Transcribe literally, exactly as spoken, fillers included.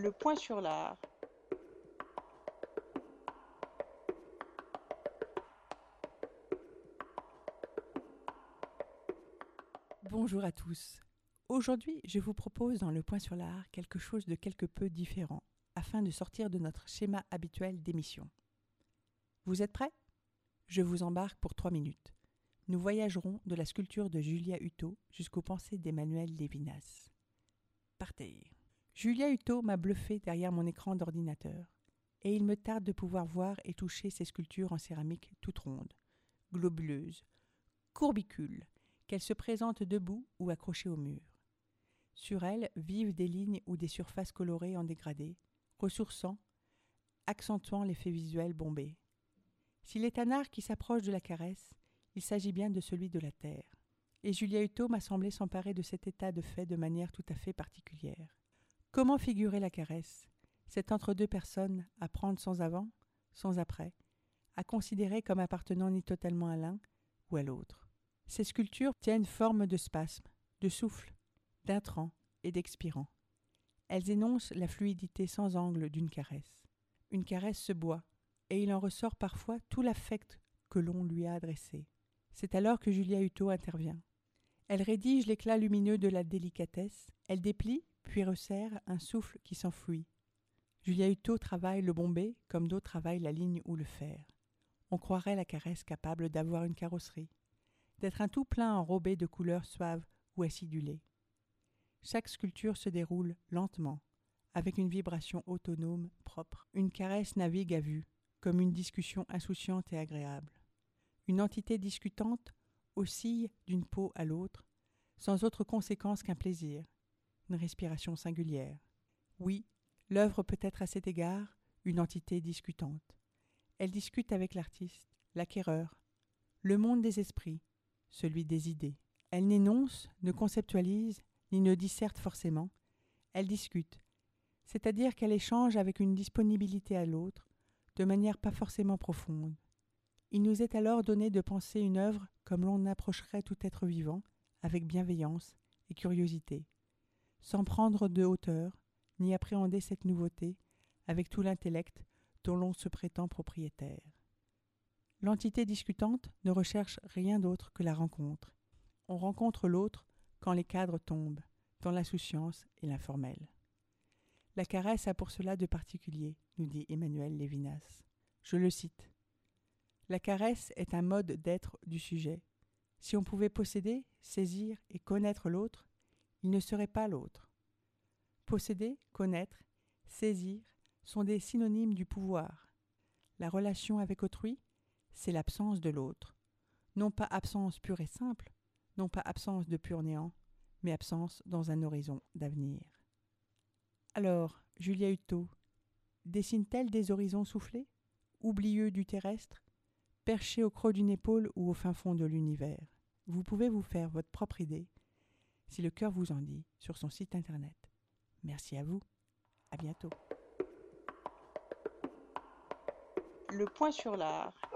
Le point sur l'art. Bonjour à tous. Aujourd'hui, je vous propose dans le point sur l'art quelque chose de quelque peu différent, afin de sortir de notre schéma habituel d'émission. Vous êtes prêts ? Je vous embarque pour trois minutes. Nous voyagerons de la sculpture de Julia Hutto jusqu'aux pensées d'Emmanuel Levinas. Partez. Julia Hutto m'a bluffé derrière mon écran d'ordinateur, et il me tarde de pouvoir voir et toucher ces sculptures en céramique toutes rondes, globuleuses, courbicules, qu'elles se présentent debout ou accrochées au mur. Sur elles vivent des lignes ou des surfaces colorées en dégradé, ressourçant, accentuant l'effet visuel bombé. S'il est un art qui s'approche de la caresse, il s'agit bien de celui de la terre. Et Julia Hutto m'a semblé s'emparer de cet état de fait de manière tout à fait particulière. Comment figurer la caresse, cette entre-deux personnes à prendre sans avant, sans après, à considérer comme appartenant ni totalement à l'un ou à l'autre. Ces sculptures tiennent forme de spasme, de souffle, d'intrant et d'expirant. Elles énoncent la fluidité sans angle d'une caresse. Une caresse se boit, et il en ressort parfois tout l'affect que l'on lui a adressé. C'est alors que Julia Hutto intervient. Elle rédige l'éclat lumineux de la délicatesse, elle déplie, puis resserre un souffle qui s'enfuit. Julia Hutto travaille le bombé comme d'autres travaillent la ligne ou le fer. On croirait la caresse capable d'avoir une carrosserie, d'être un tout plein enrobé de couleurs suaves ou acidulées. Chaque sculpture se déroule lentement, avec une vibration autonome, propre. Une caresse navigue à vue, comme une discussion insouciante et agréable. Une entité discutante oscille d'une peau à l'autre, sans autre conséquence qu'un plaisir, une respiration singulière. Oui, l'œuvre peut être à cet égard une entité discutante. Elle discute avec l'artiste, l'acquéreur, le monde des esprits, celui des idées. Elle n'énonce, ne conceptualise, ni ne disserte forcément. Elle discute, c'est-à-dire qu'elle échange avec une disponibilité à l'autre, de manière pas forcément profonde. Il nous est alors donné de penser une œuvre comme l'on approcherait tout être vivant, avec bienveillance et curiosité, sans prendre de hauteur, ni appréhender cette nouveauté avec tout l'intellect dont l'on se prétend propriétaire. L'entité discutante ne recherche rien d'autre que la rencontre. On rencontre l'autre quand les cadres tombent, dans l'insouciance et l'informel. La caresse a pour cela de particulier, nous dit Emmanuel Levinas. Je le cite. La caresse est un mode d'être du sujet. Si on pouvait posséder, saisir et connaître l'autre, il ne serait pas l'autre. Posséder, connaître, saisir sont des synonymes du pouvoir. La relation avec autrui, c'est l'absence de l'autre. Non pas absence pure et simple, non pas absence de pur néant, mais absence dans un horizon d'avenir. Alors, Julia Hutto, dessine-t-elle des horizons soufflés, oublieux du terrestre, perchés au creux d'une épaule ou au fin fond de l'univers? Vous pouvez vous faire votre propre idée, si le cœur vous en dit, sur son site internet. Merci à vous. À bientôt. Le point sur l'art.